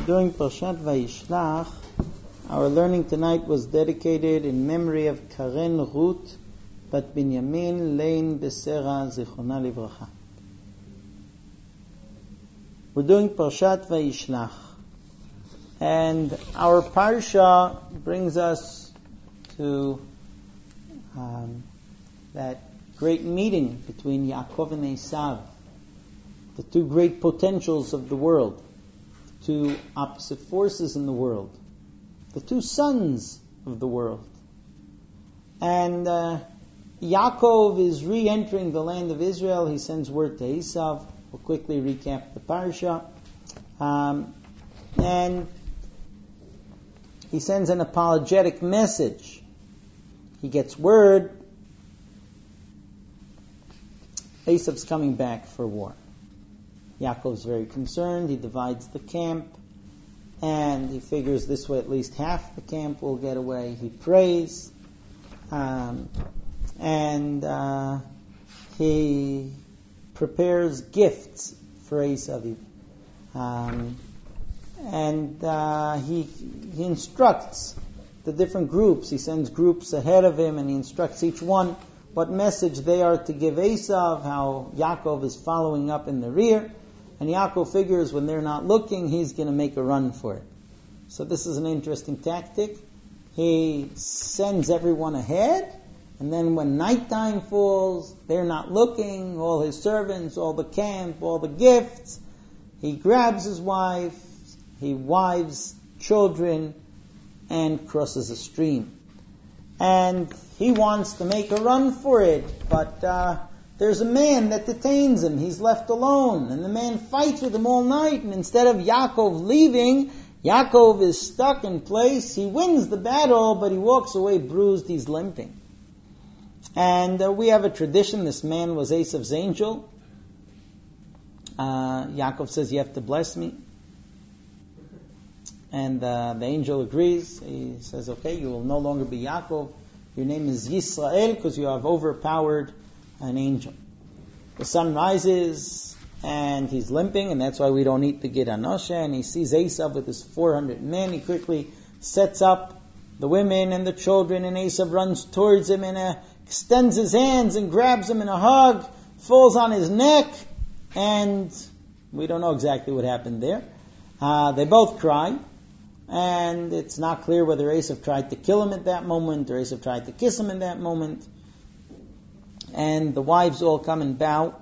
During Parshat Vayishlach, our learning tonight was dedicated in memory of Karen Ruth Bat Binyamin Lein Besera Zichona Livracha. We're doing Parshat Vayishlach, and our Parsha brings us to that great meeting between Yaakov and Esav, the two great potentials of the world, two opposite forces in the world, the two sons of the world. And Yaakov is re-entering the land of Israel. He sends word to Esav. We'll quickly recap the parsha. And he sends an apologetic message. He gets word Esav's coming back for war. Yaakov's very concerned. He divides the camp, and he figures this way at least half the camp will get away. He prays, and he prepares gifts for Esav. He instructs the different groups. He sends groups ahead of him, and he instructs each one what message they are to give Esav, how Yaakov is following up in the rear. And Yaakov figures when they're not looking, he's going to make a run for it. So this is an interesting tactic. He sends everyone ahead, and then when nighttime falls, they're not looking, all his servants, all the camp, all the gifts, he grabs his wife, he wives children, and crosses a stream. And he wants to make a run for it, but there's a man that detains him. He's left alone, and the man fights with him all night, and instead of Yaakov leaving, Yaakov is stuck in place. He wins the battle, but he walks away bruised. He's limping. And we have a tradition. This man was Esav's angel. Yaakov says, "You have to bless me." And the angel agrees. He says, "Okay, you will no longer be Yaakov. Your name is Yisrael, because you have overpowered an angel." The sun rises, and he's limping, and that's why we don't eat the Gid Anoshe. And he sees Esav with his 400 men. He quickly sets up the women and the children, and Esav runs towards him and extends his hands and grabs him in a hug, falls on his neck, and we don't know exactly what happened there. They both cry, and it's not clear whether Esav tried to kill him at that moment or Esav tried to kiss him in that moment. And the wives all come and bow.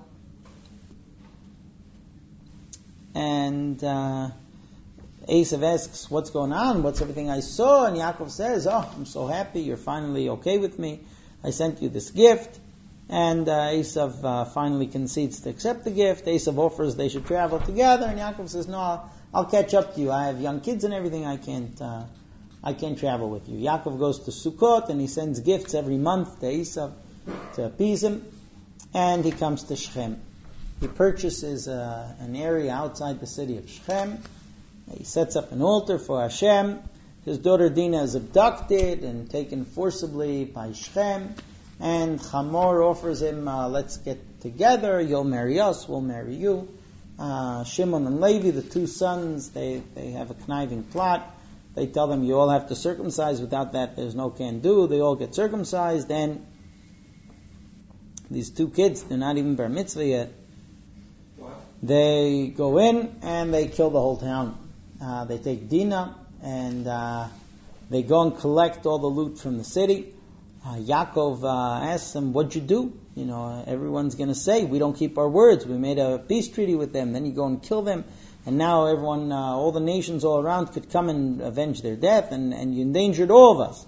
And Esav asks, "What's going on? What's everything I saw?" And Yaakov says, "Oh, I'm so happy you're finally okay with me. I sent you this gift." And Esav finally concedes to accept the gift. Esav offers they should travel together, and Yaakov says, "No, I'll catch up to you. I have young kids and everything. I can't travel with you." Yaakov goes to Sukkot, and he sends gifts every month to Esav to appease him, and he comes to Shechem. He purchases an area outside the city of Shechem. He sets up an altar for Hashem. His daughter Dinah is abducted and taken forcibly by Shechem, and Hamor offers him, "Let's get together, you'll marry us, we'll marry you." Shimon and Levi, the two sons, they have a conniving plot. They tell them, "You all have to circumcise, without that there's no can do." They all get circumcised, and these two kids, they're not even bar mitzvah yet. What? They go in and they kill the whole town. They take Dinah and they go and collect all the loot from the city. Yaakov asks them, "What'd you do?" Everyone's going to say, "We don't keep our words. We made a peace treaty with them." Then you go and kill them, and now everyone, all the nations all around could come and avenge their death, and you endangered all of us.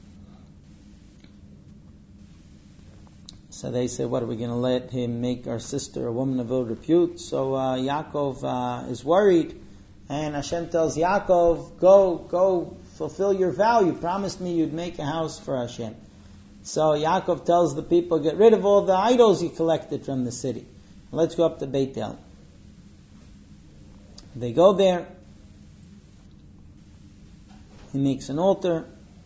So they say, "What, are we going to let him make our sister a woman of ill repute?" So Yaakov is worried, and Hashem tells Yaakov, go, fulfill your vow. You promised me you'd make a house for Hashem. So Yaakov tells the people, "Get rid of all the idols you collected from the city. Let's go up to Beit El." They go there. He makes an altar.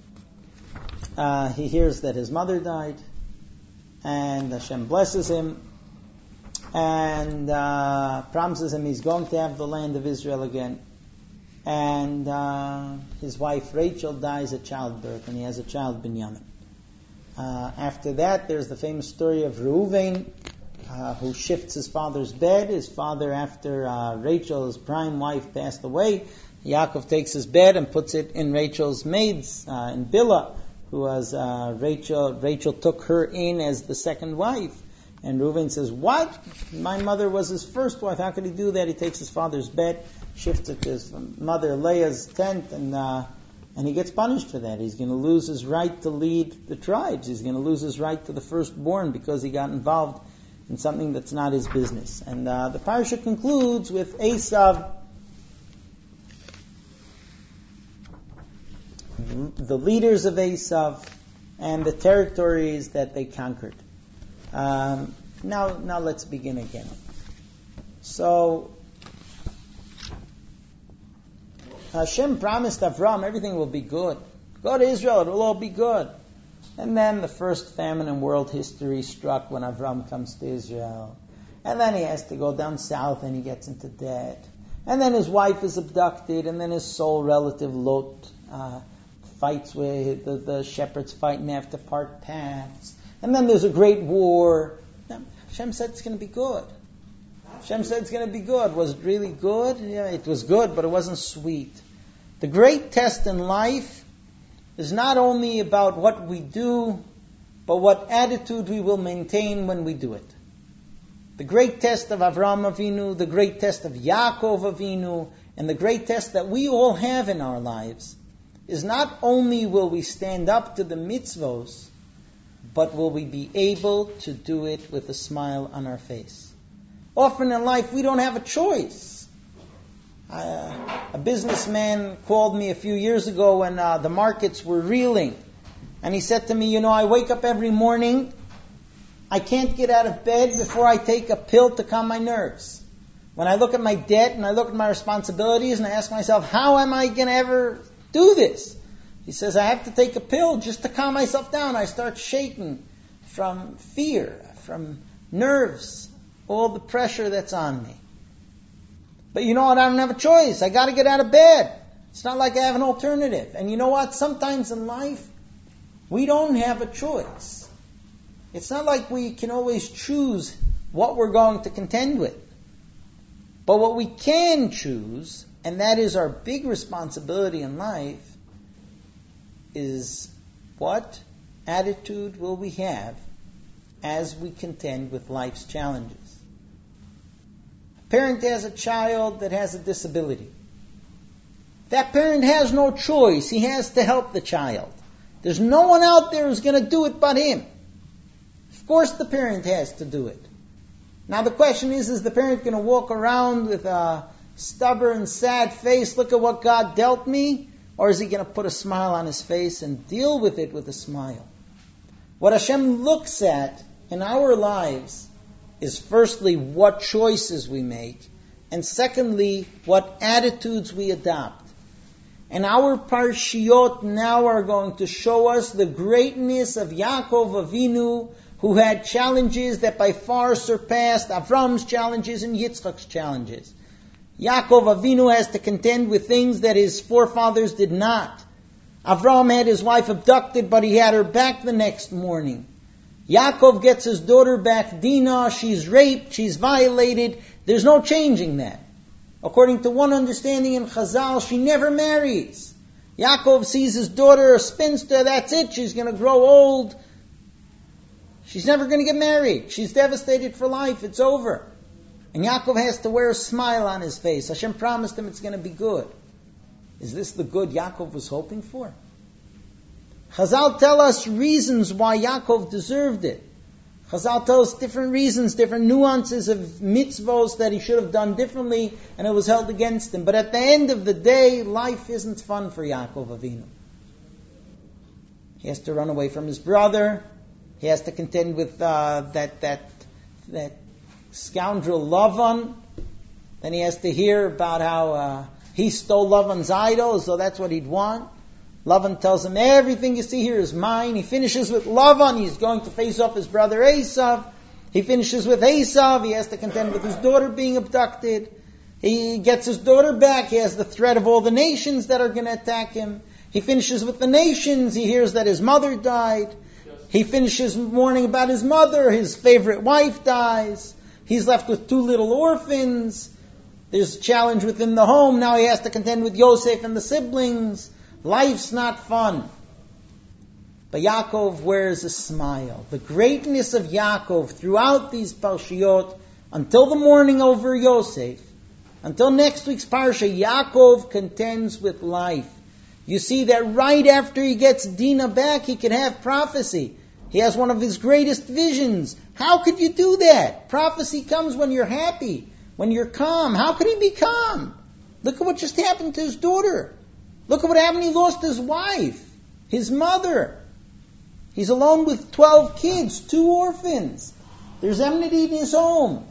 He hears that his mother died, and Hashem blesses him. and promises him he's going to have the land of Israel again. and his wife Rachel dies at childbirth, and he has a child, Binyamin. After that, there's the famous story of Reuven, who shifts his father's bed. His father, after Rachel's prime wife passed away, Yaakov takes his bed and puts it in Rachel's maid's, in Bilhah, who was Rachel. Rachel took her in as the second wife. And Reuven says, "What? My mother was his first wife. How could he do that?" He takes his father's bed, shifts it to his mother Leah's tent, and he gets punished for that. He's going to lose his right to lead the tribes. He's going to lose his right to the firstborn because he got involved in something that's not his business. And the parasha concludes with Esav, the leaders of Esav, and the territories that they conquered. Now let's begin again. So Hashem promised Avram everything will be good. Go to Israel, it will all be good. And then the first famine in world history struck when Avram comes to Israel. And then he has to go down south and he gets into debt. And then his wife is abducted, and then his sole relative Lot fights with the shepherds fight and they have to part paths. And then there's a great war. Hashem said it's going to be good. Hashem said it's going to be good. Was it really good? Yeah, it was good, but it wasn't sweet. The great test in life is not only about what we do, but what attitude we will maintain when we do it. The great test of Avraham Avinu, the great test of Yaakov Avinu, and the great test that we all have in our lives is not only will we stand up to the mitzvos, but will we be able to do it with a smile on our face. Often in life we don't have a choice. A businessman called me a few years ago when the markets were reeling, and he said to me, I wake up every morning, I can't get out of bed before I take a pill to calm my nerves. When I look at my debt and I look at my responsibilities and I ask myself, how am I going to ever do this? He says, I have to take a pill just to calm myself down. I start shaking from fear, from nerves, all the pressure that's on me. But you know what? I don't have a choice. I got to get out of bed. It's not like I have an alternative. And you know what? Sometimes in life, we don't have a choice. It's not like we can always choose what we're going to contend with. But what we can choose, and that is our big responsibility in life, is what attitude will we have as we contend with life's challenges. A parent has a child that has a disability. That parent has no choice. He has to help the child. There's no one out there who's going to do it but him. Of course the parent has to do it. Now the question is the parent going to walk around with a stubborn, sad face, look at what God dealt me? Or is he going to put a smile on his face and deal with it with a smile? What Hashem looks at in our lives is firstly what choices we make, and secondly what attitudes we adopt. And our parshiyot now are going to show us the greatness of Yaakov Avinu, who had challenges that by far surpassed Avram's challenges and Yitzchak's challenges. Yaakov Avinu has to contend with things that his forefathers did not. Avram had his wife abducted, but he had her back the next morning. Yaakov gets his daughter back, Dinah. She's raped, she's violated. There's no changing that. According to one understanding in Chazal, she never marries. Yaakov sees his daughter a spinster, that's it, she's going to grow old. She's never going to get married. She's devastated for life, it's over. And Yaakov has to wear a smile on his face. Hashem promised him it's going to be good. Is this the good Yaakov was hoping for? Chazal tell us reasons why Yaakov deserved it. Chazal tells us different reasons, different nuances of mitzvos that he should have done differently, and it was held against him. But at the end of the day, life isn't fun for Yaakov Avinu. He has to run away from his brother. He has to contend with that scoundrel Lavan. Then he has to hear about how he stole Lavan's idol, so that's what he'd want. Lavan tells him, everything you see here is mine. He finishes with Lavan. He's going to face off his brother Esav. He finishes with Esav. He has to contend with his daughter being abducted. He gets his daughter back. He has the threat of all the nations that are going to attack him. He finishes with the nations. He hears that his mother died. He finishes mourning about his mother. His favorite wife dies. He's left with 2 little orphans. There's a challenge within the home. Now he has to contend with Yosef and the siblings. Life's not fun. But Yaakov wears a smile. The greatness of Yaakov throughout these parshiyot, until the mourning over Yosef, until next week's parsha, Yaakov contends with life. You see that right after he gets Dinah back, he can have prophecy. He has one of his greatest visions. How could you do that? Prophecy comes when you're happy, when you're calm. How could he be calm? Look at what just happened to his daughter. Look at what happened. He lost his wife, his mother. He's alone with 12 kids, 2 orphans. There's enmity in his home.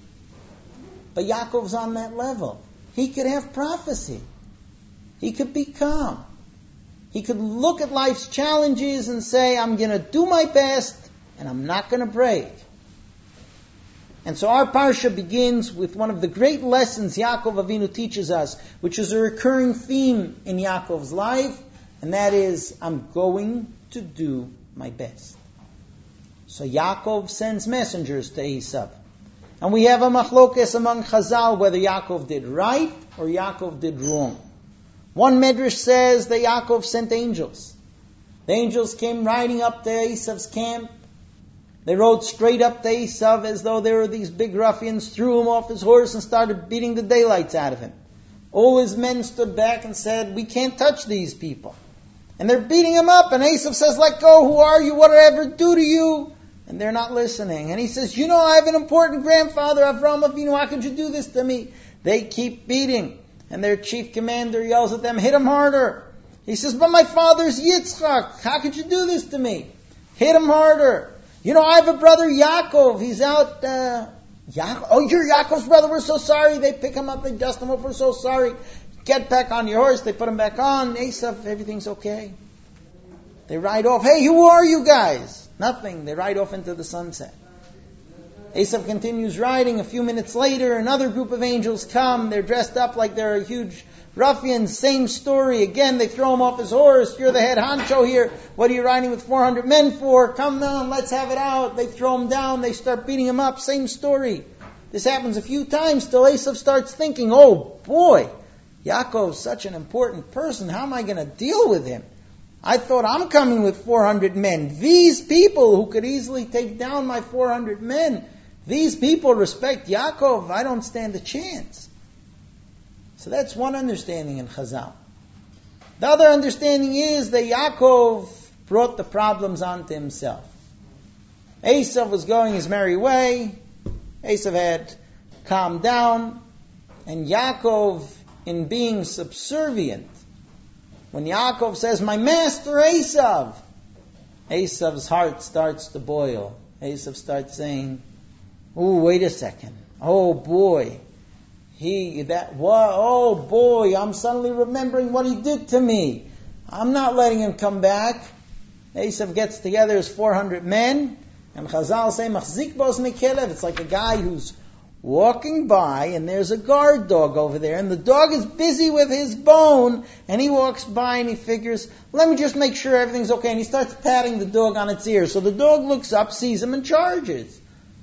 But Yaakov's on that level. He could have prophecy. He could be calm. He could look at life's challenges and say, I'm going to do my best and I'm not going to break. And so our parsha begins with one of the great lessons Yaakov Avinu teaches us, which is a recurring theme in Yaakov's life, and that is, I'm going to do my best. So Yaakov sends messengers to Esav. And we have a machlokes among Chazal whether Yaakov did right or Yaakov did wrong. One medrash says that Yaakov sent angels. The angels came riding up to Esav's camp. They rode straight up to Esav as though they were these big ruffians, threw him off his horse and started beating the daylights out of him. All his men stood back and said, we can't touch these people. And they're beating him up, and Esav says, let go, who are you, what did I ever do to you? And they're not listening. And he says, you know, I have an important grandfather, Avraham Avinu, how could you do this to me? They keep beating. And their chief commander yells at them, hit him harder. He says, but my father's Yitzchak, how could you do this to me? Hit him harder. You know, I have a brother, Yaakov, he's out, oh, you're Yaakov's brother, we're so sorry. They pick him up, they dust him up, we're so sorry. Get back on your horse, they put him back on. Esav, everything's okay. They ride off. Hey, who are you guys? Nothing. They ride off into the sunset. Esav continues riding. A few minutes later, another group of angels come. They're dressed up like they're huge ruffians. Same story. Again, they throw him off his horse. You're the head honcho here. What are you riding with 400 men for? Come down, let's have it out. They throw him down. They start beating him up. Same story. This happens a few times till Esav starts thinking, oh boy, Yaakov's such an important person. How am I going to deal with him? I thought I'm coming with 400 men. These people who could easily take down my 400 men, these people respect Yaakov. I don't stand a chance. So that's one understanding in Chazal. The other understanding is that Yaakov brought the problems onto himself. Esav was going his merry way. Esav had calmed down. And Yaakov, in being subservient, when Yaakov says, my master Esav, Esav's heart starts to boil. Esav starts saying, oh, wait a second. Oh boy. Oh boy, I'm suddenly remembering what he did to me. I'm not letting him come back. Esav gets together his 400 men, and Chazal say, Machzik bos mekelev. It's like a guy who's walking by, and there's a guard dog over there, and the dog is busy with his bone, and he walks by and he figures, let me just make sure everything's okay, and he starts patting the dog on its ear. So the dog looks up, sees him, and charges.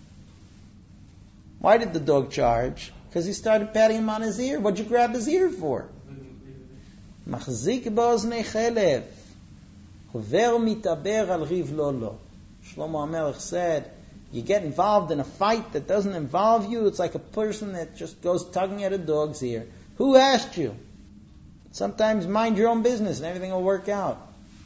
Why did the dog charge? Because he started patting him on his ear. What'd you grab his ear for? Machzik b'oznei chelev, hover mitaber al riv lolo. Shlomo HaMelech said, you get involved in a fight that doesn't involve you, it's like a person that just goes tugging at a dog's ear. Who asked you? Sometimes mind your own business and everything will work out.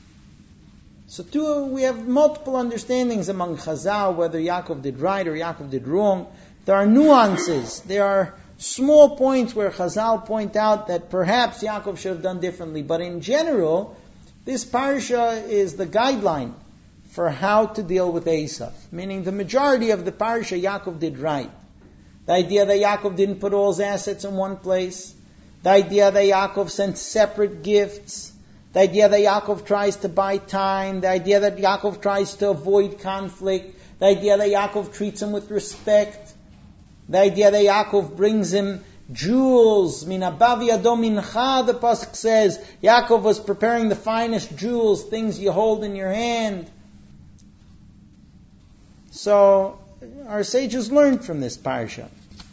So we have multiple understandings among Chazal, whether Yaakov did right or Yaakov did wrong. There are nuances. There are small points where Chazal point out that perhaps Yaakov should have done differently. But in general, this parsha is the guideline for how to deal with Esav. Meaning the majority of the parsha, Yaakov did right. The idea that Yaakov didn't put all his assets in one place. The idea that Yaakov sent separate gifts. The idea that Yaakov tries to buy time. The idea that Yaakov tries to avoid conflict. The idea that Yaakov treats him with respect. The idea that Yaakov brings him jewels. Minabavi adom mincha, the pasuk says. Yaakov was preparing the finest jewels, things you hold in your hand. So, our sages learned from this parsha.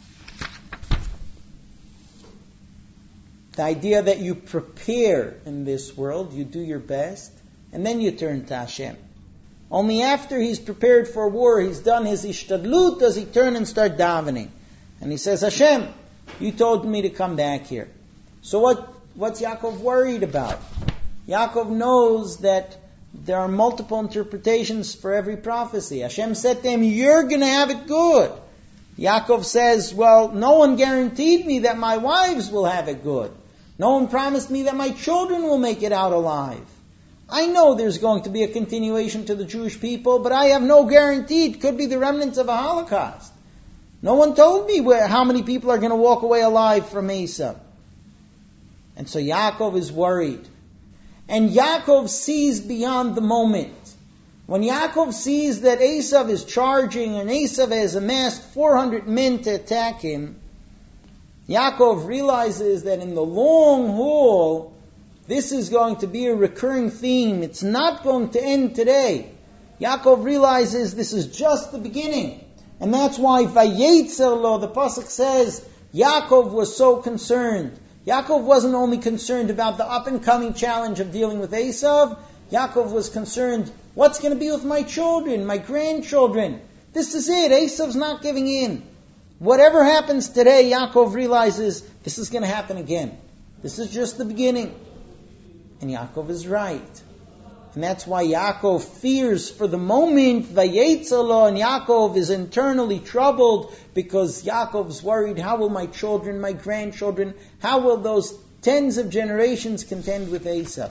The idea that you prepare in this world, you do your best, and then you turn to Hashem. Only after he's prepared for war, he's done his ishtadlut, does he turn and start davening. And he says, Hashem, you told me to come back here. So what's Yaakov worried about? Yaakov knows that there are multiple interpretations for every prophecy. Hashem said to him, you're going to have it good. Yaakov says, well, no one guaranteed me that my wives will have it good. No one promised me that my children will make it out alive. I know there's going to be a continuation to the Jewish people, but I have no guarantee. It could be the remnants of a Holocaust. No one told me how many people are going to walk away alive from Esav. And so Yaakov is worried. And Yaakov sees beyond the moment. When Yaakov sees that Esav is charging and Esav has amassed 400 men to attack him, Yaakov realizes that in the long haul, this is going to be a recurring theme. It's not going to end today. Yaakov realizes this is just the beginning. And that's why Vayetzer lo, the pasuk says, Yaakov was so concerned. Yaakov wasn't only concerned about the up-and-coming challenge of dealing with Esav. Yaakov was concerned, what's going to be with my children, my grandchildren? This is it. Esav's not giving in. Whatever happens today, Yaakov realizes this is going to happen again. This is just the beginning. And Yaakov is right. And that's why Yaakov fears for the moment, Vayetzer lo, and Yaakov is internally troubled because Yaakov's worried, how will my children, my grandchildren, how will those tens of generations contend with Esav?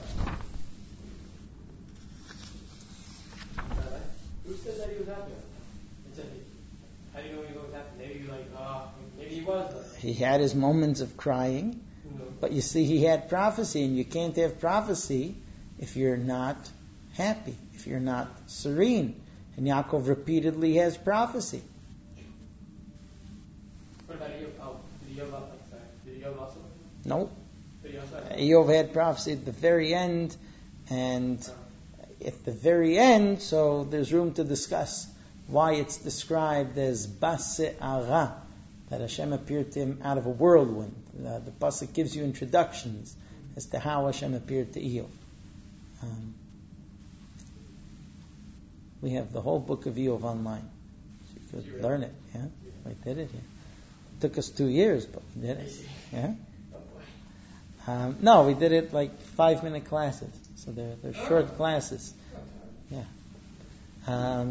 Who said that he was happy? How do you know he was happy? Maybe you're like, maybe he was. He had his moments of crying, but you see, he had prophecy, and you can't have prophecy if you're not happy, if you're not serene. And Yaakov repeatedly has prophecy. What about Eov? Did Eov also? No. Did he also have? Eov had prophecy at the very end, and at the very end, so there's room to discuss why it's described as Base'ara, that Hashem appeared to him out of a whirlwind. The pasuk gives you introductions as to how Hashem appeared to Eov. We have the whole book of Eov online. So you could learn it. Yeah, we did it. Yeah. It took us 2 years, but we did it. Yeah. No, we did it like 5-minute classes. So they're short classes. Yeah.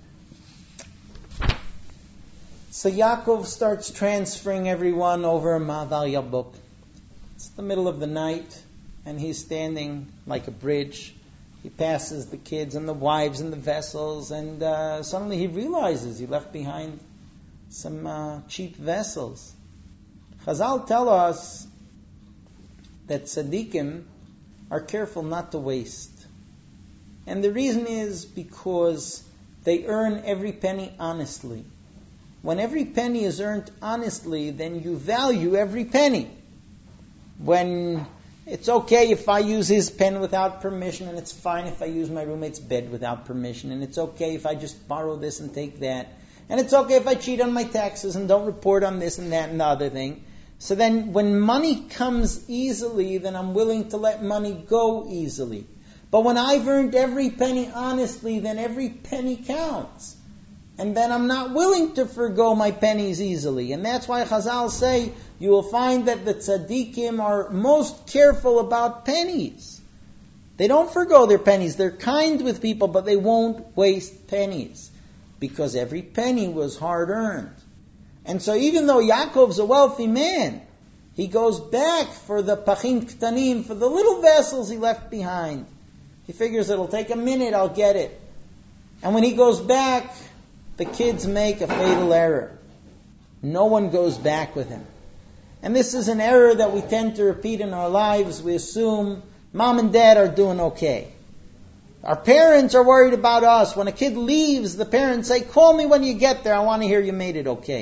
So Yaakov starts transferring everyone over a Ma'avar Yabok. It's the middle of the night, and he's standing like a bridge. He passes the kids and the wives and the vessels, and suddenly he realizes he left behind some cheap vessels. Chazal tell us that tzaddikim are careful not to waste. And the reason is because they earn every penny honestly. When every penny is earned honestly, then you value every penny. When it's okay if I use his pen without permission, and it's fine if I use my roommate's bed without permission, and it's okay if I just borrow this and take that, and it's okay if I cheat on my taxes and don't report on this and that and the other thing. So then when money comes easily, then I'm willing to let money go easily. But when I've earned every penny honestly, then every penny counts. And then I'm not willing to forgo my pennies easily. And that's why Chazal say, you will find that the tzaddikim are most careful about pennies. They don't forgo their pennies. They're kind with people, but they won't waste pennies. Because every penny was hard earned. And so even though Yaakov's a wealthy man, he goes back for the pachim ktanim, for the little vessels he left behind. He figures it'll take a minute, I'll get it. And when he goes back, the kids make a fatal error. No one goes back with him. And this is an error that we tend to repeat in our lives. We assume mom and dad are doing okay. Our parents are worried about us. When a kid leaves, the parents say, call me when you get there. I want to hear you made it okay.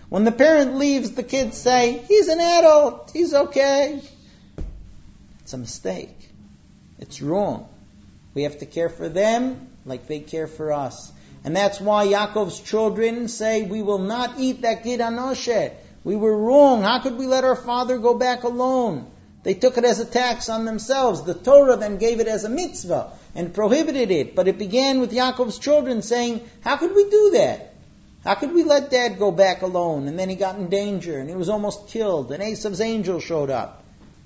When the parent leaves, the kids say, he's an adult, he's okay. It's a mistake. It's wrong. We have to care for them like they care for us. And that's why Yaakov's children say, we will not eat that gid anoshet. We were wrong. How could we let our father go back alone? They took it as a tax on themselves. The Torah then gave it as a mitzvah and prohibited it. But it began with Yaakov's children saying, how could we do that? How could we let Dad go back alone? And then he got in danger and he was almost killed. And Esav's angel showed up.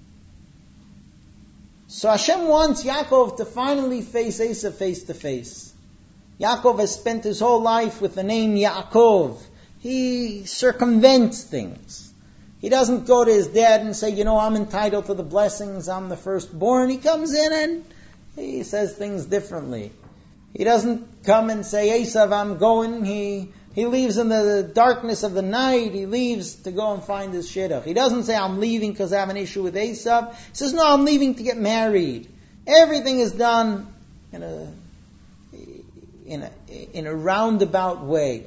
So Hashem wants Yaakov to finally face Esav face to face. Yaakov has spent his whole life with the name Yaakov. He circumvents things. He doesn't go to his dad and say, I'm entitled to the blessings, I'm the firstborn. He comes in and he says things differently. He doesn't come and say, Esav, I'm going. He leaves in the darkness of the night. He leaves to go and find his shidduch. He doesn't say, I'm leaving because I have an issue with Esav. He says, no, I'm leaving to get married. Everything is done in a roundabout way.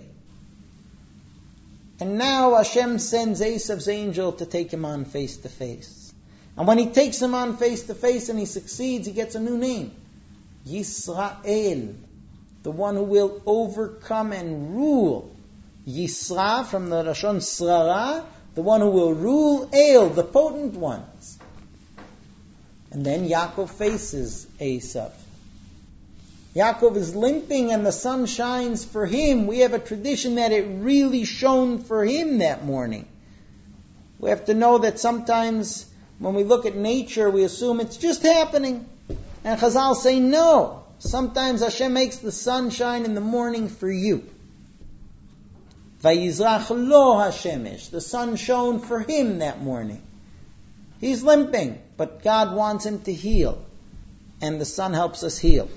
And now Hashem sends Esav's angel to take him on face to face. And when he takes him on face to face and he succeeds, he gets a new name. Yisrael. The one who will overcome and rule. Yisra, from the Lashon Srara, the one who will rule. El, the potent ones. And then Yaakov faces Esav. Yaakov is limping and the sun shines for him. We have a tradition that it really shone for him that morning. We have to know that sometimes when we look at nature, we assume it's just happening. And Chazal say no. Sometimes Hashem makes the sun shine in the morning for you. Vayizrach lo hashemesh. The sun shone for him that morning. He's limping, but God wants him to heal. And the sun helps us heal.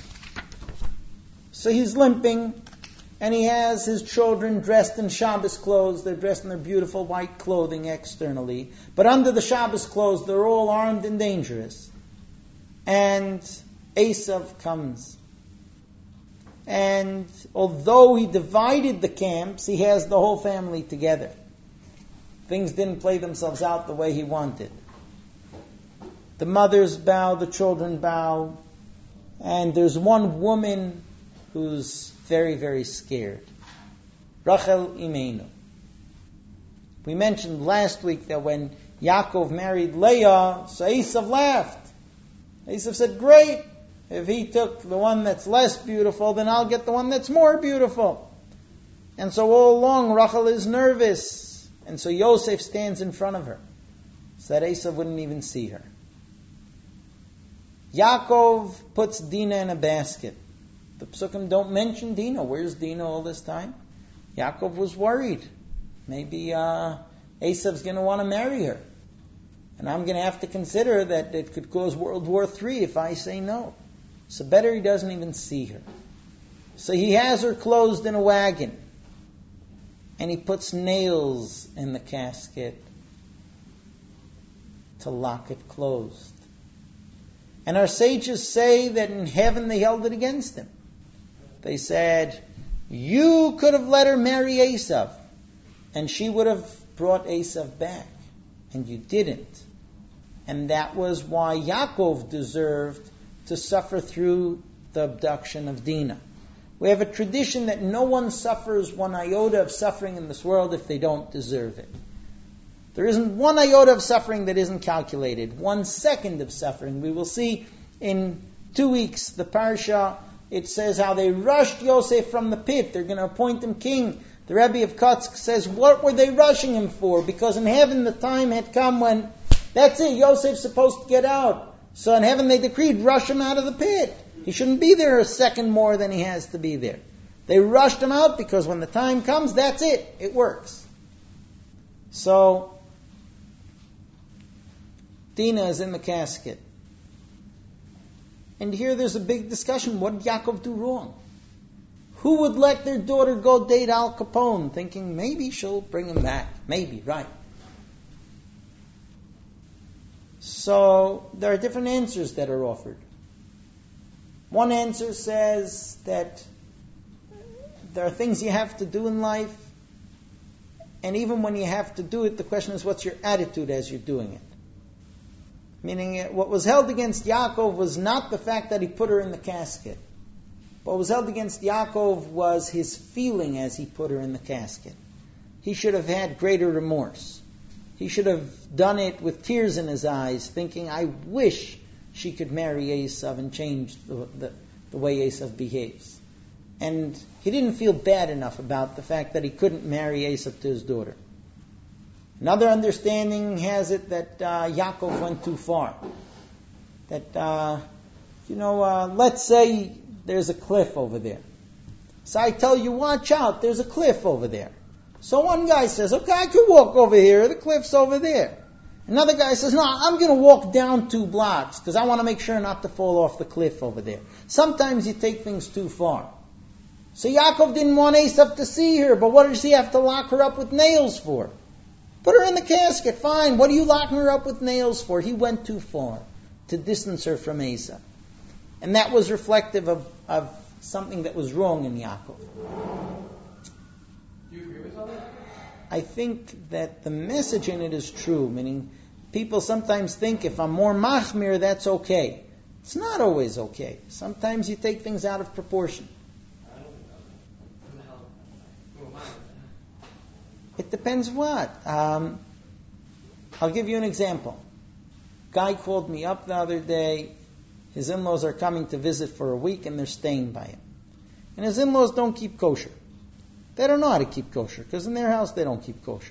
So he's limping, and he has his children dressed in Shabbos clothes. They're dressed in their beautiful white clothing externally. But under the Shabbos clothes, they're all armed and dangerous. And Esav comes. And although he divided the camps, he has the whole family together. Things didn't play themselves out the way he wanted. The mothers bow, the children bow. And there's one woman who's very, very scared. Rachel Imenu. We mentioned last week that when Yaakov married Leah, so Esav laughed. Esav said, great. If he took the one that's less beautiful, then I'll get the one that's more beautiful. And so all along, Rachel is nervous. And so Yosef stands in front of her, so that Esav wouldn't even see her. Yaakov puts Dinah in a basket. The Psukim don't mention Dinah. Where's Dinah all this time? Yaakov was worried. Maybe Esav's going to want to marry her. And I'm going to have to consider that it could cause World War III if I say no. So better he doesn't even see her. So he has her closed in a wagon. And he puts nails in the casket to lock it closed. And our sages say that in heaven they held it against him. They said, you could have let her marry Esav, and she would have brought Esav back. And you didn't. And that was why Yaakov deserved to suffer through the abduction of Dinah. We have a tradition that no one suffers one iota of suffering in this world if they don't deserve it. There isn't one iota of suffering that isn't calculated. 1 second of suffering. We will see in 2 weeks, the parsha, it says how they rushed Yosef from the pit. They're going to appoint him king. The Rebbe of Kotsk says, what were they rushing him for? Because in heaven the time had come when, that's it, Yosef's supposed to get out. So in heaven they decreed, rush him out of the pit. He shouldn't be there a second more than he has to be there. They rushed him out because when the time comes, that's it. It works. So, Dinah is in the casket. And here there's a big discussion. What did Yaakov do wrong? Who would let their daughter go date Al Capone, thinking maybe she'll bring him back? Maybe, right. So there are different answers that are offered. One answer says that there are things you have to do in life, And even when you have to do it, the question is, what's your attitude as you're doing it? Meaning, what was held against Yaakov was not the fact that he put her in the casket. What was held against Yaakov was his feeling as he put her in the casket. He should have had greater remorse. He should have done it with tears in his eyes, thinking, I wish she could marry Esav and change the way Esav behaves. And he didn't feel bad enough about the fact that he couldn't marry Esav to his daughter. Another understanding has it that Yaakov went too far. That, let's say there's a cliff over there. So I tell you, watch out, there's a cliff over there. So one guy says, okay, I could walk over here, the cliff's over there. Another guy says, no, I'm going to walk down 2 blocks because I want to make sure not to fall off the cliff over there. Sometimes you take things too far. So Yaakov didn't want Esav to see her, but what does he have to lock her up with nails for? Put her in the casket, fine. What are you locking her up with nails for? He went too far to distance her from Esav. And that was reflective of something that was wrong in Yaakov. Do you agree with all that? I think that the message in it is true, meaning people sometimes think if I'm more machmir, that's okay. It's not always okay. Sometimes you take things out of proportion. It depends what. I'll give you an example. Guy called me up the other day. His in-laws are coming to visit for a week and they're staying by him. And his in-laws don't keep kosher. They don't know how to keep kosher because in their house they don't keep kosher.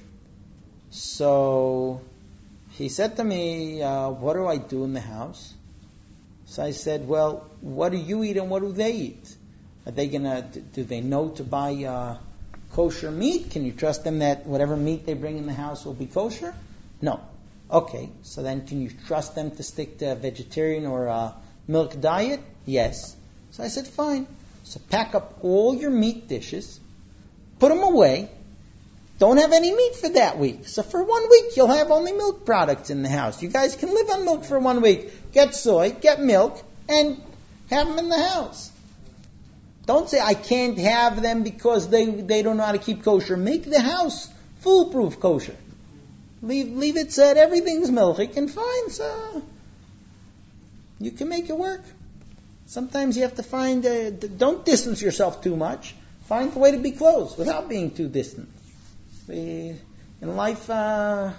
So he said to me, what do I do in the house? So I said, well, what do you eat and what do they eat? Are they do they know to buy kosher meat? Can you trust them that whatever meat they bring in the house will be kosher? No. Okay, so then can you trust them to stick to a vegetarian or a milk diet? Yes. So I said, fine. So pack up all your meat dishes, put them away, don't have any meat for that week. So for 1 week, you'll have only milk products in the house. You guys can live on milk for 1 week. Get soy, get milk, and have them in the house. Don't say, I can't have them because they don't know how to keep kosher. Make the house foolproof kosher. Leave it said, everything's milchik and fine, so you can make it work. Sometimes you have to find, don't distance yourself too much. Find a way to be close without being too distant. In life, the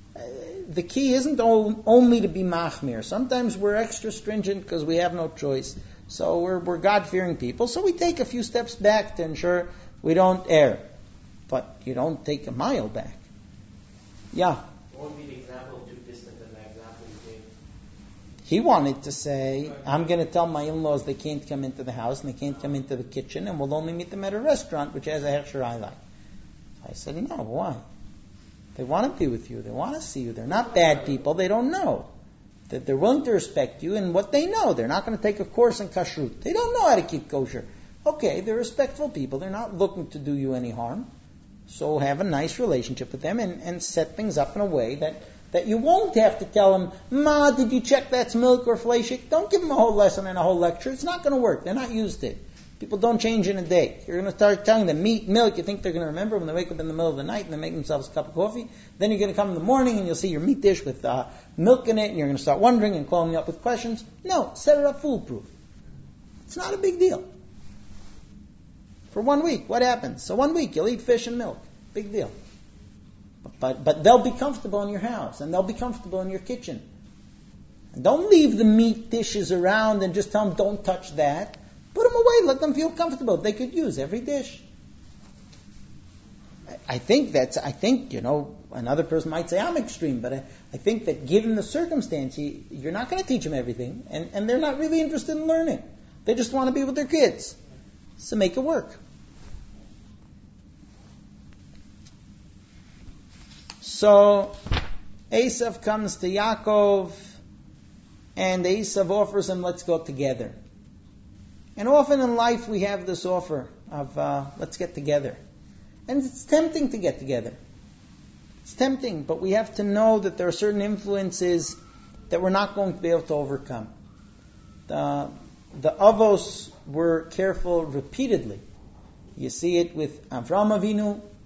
key isn't only to be machmir. Sometimes we're extra stringent because we have no choice. So we're God-fearing people, so we take a few steps back to ensure we don't err. But you don't take a mile back. Yeah. What would be the example too distant than the example you gave? He wanted to say, I'm going to tell my in-laws they can't come into the house and they can't come into the kitchen and we'll only meet them at a restaurant which has a hechsher I like. I said, no, why? They want to be with you. They want to see you. They're not bad people. They don't know. That they're willing to respect you and what they know. They're not going to take a course in kashrut. They don't know how to keep kosher. Okay, they're respectful people. They're not looking to do you any harm. So have a nice relationship with them and set things up in a way that you won't have to tell them, Ma, did you check that's milk or fleshik? Don't give them a whole lesson and a whole lecture. It's not going to work. They're not used to it. People don't change in a day. You're going to start telling them meat, milk. You think they're going to remember when they wake up in the middle of the night and they make themselves a cup of coffee. Then you're going to come in the morning and you'll see your meat dish with milk in it and you're going to start wondering and calling you up with questions. No, set it up foolproof. It's not a big deal. For 1 week, what happens? So 1 week, you'll eat fish and milk. Big deal. But they'll be comfortable in your house and they'll be comfortable in your kitchen. And don't leave the meat dishes around and just tell them don't touch that. Put them away. Let them feel comfortable. They could use every dish. I think, another person might say I'm extreme, but I think that given the circumstance, you're not going to teach them everything, and they're not really interested in learning. They just want to be with their kids. So make it work. So Esav comes to Yaakov, and Esav offers him, let's go together. And often in life we have this offer of, let's get together. And it's tempting to get together. It's tempting, but we have to know that there are certain influences that we're not going to be able to overcome. The Avos were careful repeatedly. You see it with Avraham Avinu,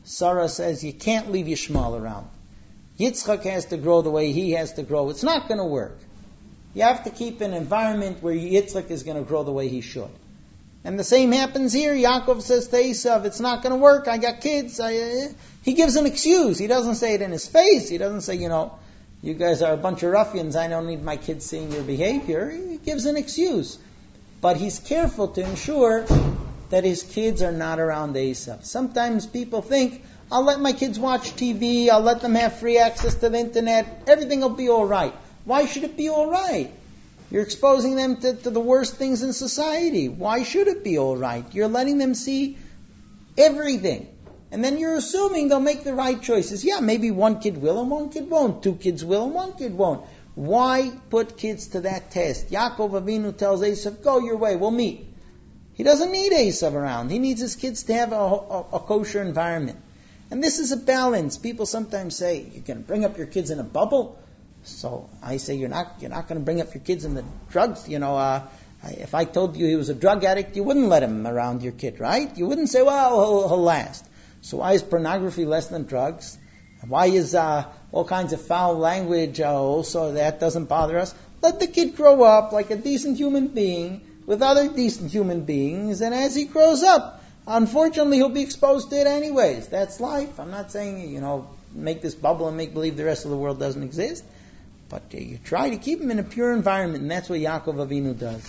Sarah says, you can't leave Yishmael around. Yitzchak has to grow the way he has to grow. It's not going to work. You have to keep an environment where Yitzchak is going to grow the way he should. And the same happens here. Yaakov says to Esav, it's not going to work. I got kids. He gives an excuse. He doesn't say it in his face. He doesn't say, you guys are a bunch of ruffians. I don't need my kids seeing your behavior. He gives an excuse. But he's careful to ensure that his kids are not around Esav. Sometimes people think, I'll let my kids watch TV. I'll let them have free access to the internet. Everything will be all right. Why should it be all right? You're exposing them to the worst things in society. Why should it be all right? You're letting them see everything. And then you're assuming they'll make the right choices. Yeah, maybe one kid will and one kid won't. 2 kids will and 1 kid won't. Why put kids to that test? Yaakov Avinu tells Esav, go your way, we'll meet. He doesn't need Esav around. He needs his kids to have a kosher environment. And this is a balance. People sometimes say, you can bring up your kids in a bubble. So I say you're not going to bring up your kids in the drugs. If I told you he was a drug addict, you wouldn't let him around your kid, right? You wouldn't say, well, he'll last. So why is pornography less than drugs? Why is all kinds of foul language also that doesn't bother us? Let the kid grow up like a decent human being with other decent human beings, and as he grows up, unfortunately, he'll be exposed to it anyways. That's life. I'm not saying, make this bubble and make believe the rest of the world doesn't exist. But you try to keep him in a pure environment, and that's what Yaakov Avinu does.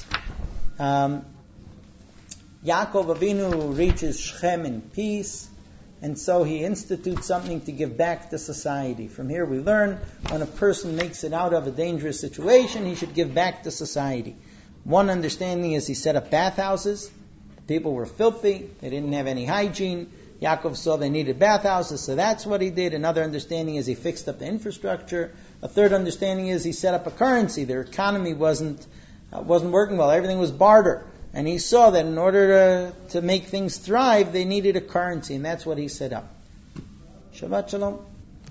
Yaakov Avinu reaches Shechem in peace, and so he institutes something to give back to society. From here we learn when a person makes it out of a dangerous situation, he should give back to society. One understanding is he set up bathhouses. People were filthy. They didn't have any hygiene. Yaakov saw they needed bathhouses, so that's what he did. Another understanding is he fixed up the infrastructure. A third understanding is he set up a currency. Their economy wasn't working well. Everything was barter. And he saw that in order to make things thrive, they needed a currency, and that's what he set up. Shabbat Shalom.